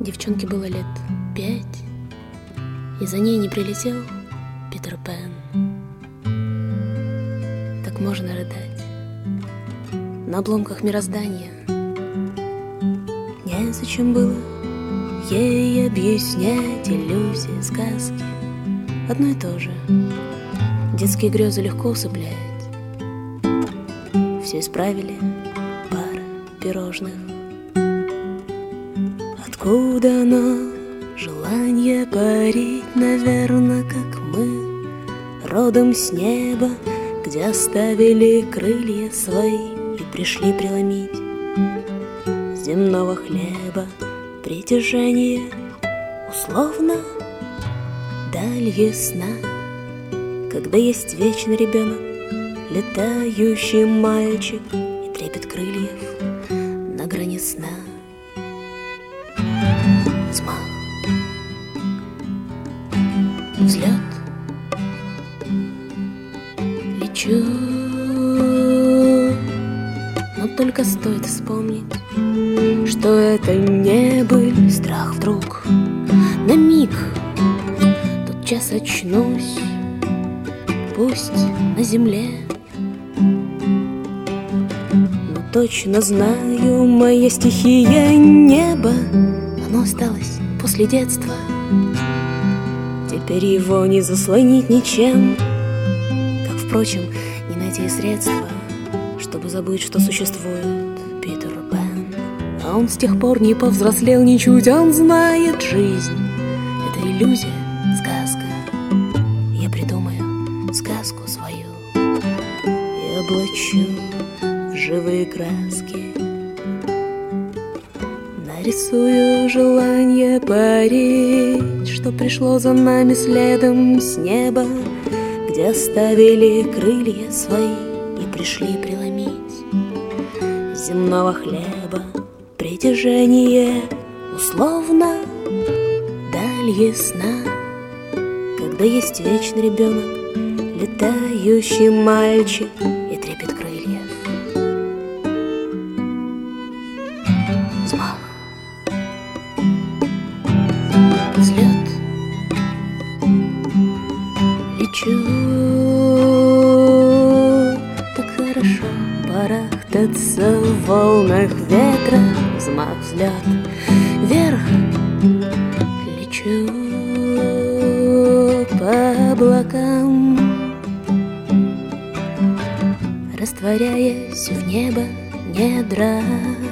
Девчонке было лет 5, и за ней не прилетел Питер Пен. Так можно рыдать на обломках мироздания. Незачем было ей объяснять иллюзии, сказки. Одно и то же. Детские грезы легко усыпляет. Все исправили, пара пирожных. Откуда оно, желание парить, наверно, как мы, родом с неба, где оставили крылья свои и пришли преломить земного хлеба притяжение, условно даль ясна, когда есть вечный ребенок, летающий мальчик и трепет крыльев на грани сна. Взмах, взлет, лечу, но только стоит вспомнить, что это не быль, страх вдруг на миг, тотчас очнусь, пусть на земле, но точно знаю, моя стихия небо, оно осталось после детства, теперь его не заслонить ничем, как, впрочем, не найти и средства, чтобы забыть, что существует Питер Пен. А он с тех пор не повзрослел ничуть, он знает жизнь. Это иллюзия, сказка. Я придумаю сказку свою и облачу в живые краски. Нарисую желание парить, что пришло за нами следом с неба, где оставили крылья свои и пришли преломить земного хлеба притяжение, условно даль ясна, когда есть вечный ребенок, летающий мальчик и трепет крыльев. Взмах, взлет, лечу, так хорошо барахтаться в волнах ветра. Взмах, взлет, вверх, лечу по облакам, растворяясь в небо недра.